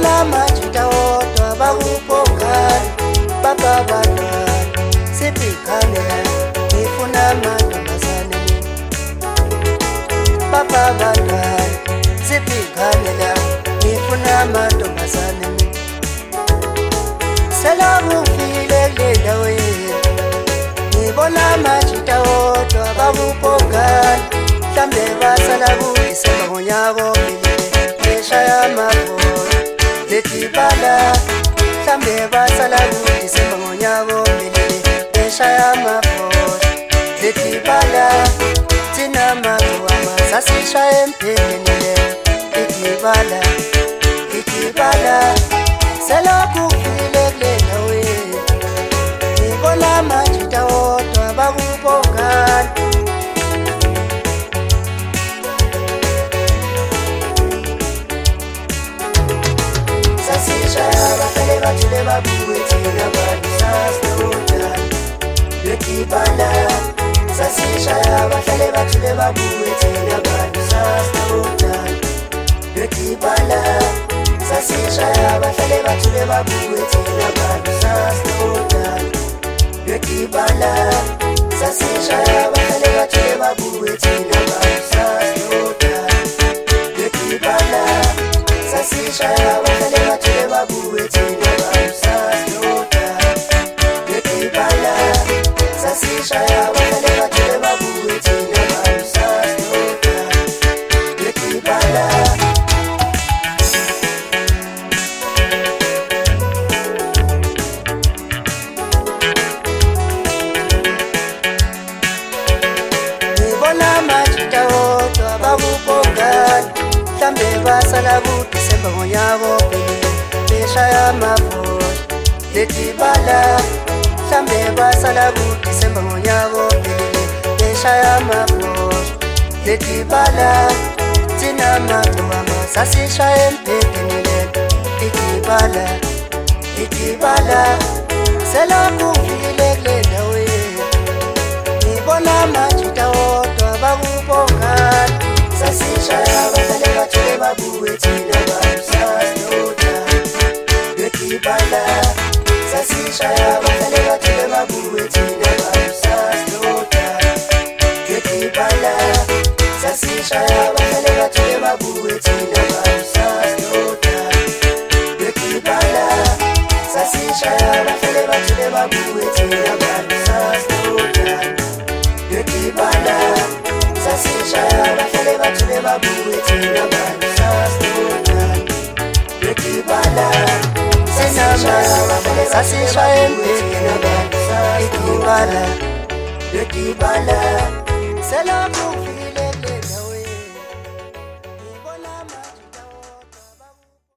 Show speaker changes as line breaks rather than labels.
Ngibona majita odwa bakupokana baba bantwana sibhikhanela ngifuna amantombazane baba bantwana sibhikhanela ngifuna amantombazane selakufile kule ndawo yethu ngibona majita odwa bakupokana mhlambe basala kuDisemba ngonyaka ophilile eshaya amabhola letibala mhlambe basala kuDisemba ngonyaka ophilile eshaya amabhola letibala thina magwama sasishaya empheleni letibala selakufile kule ndawo yethu ngibona majita odwa bakupokana Bahlale bathule babuye thina bantu sasinoda letibala sasishaya bahlale bathule babuye thina bantu sasinoda letibala sasishaya bahlale bathule babuye thina bantu sasinoda letibala sasishaya bahlale bathule babuye thina bantu sasinoda letibala sasishaya bahlale bathule babuye thina bantu sasinoda letibala sasishaya bahlale bathule babuye thina bantu sasinoda letibala ngibona majita odwa bakupokana mhlambe basala kuDisemba ngonyaka ophilile eshaya amabhola letibala mhlambe basala kuDisemba ngonyaka ophilile eshaya amabhola letibala thina magwama sasishaya empheleni letibala selakufile kule ndawo yethu ngibona majita odwa bakupokana sasishaya bahlale bathule babuye thina bantu sasinoda letibala sasishaya bahlale bathule babuye thina bantu sasinoda letibala sasishaya bahlale bathule babuye thina bantu sasinoda letibala sasishaya bahlale bathule babuye thina bantu sasinoda letibala sasishaya bahlale bathule babuye thina bantu sasinoda letibala sasishaya empheleni letibala selakufile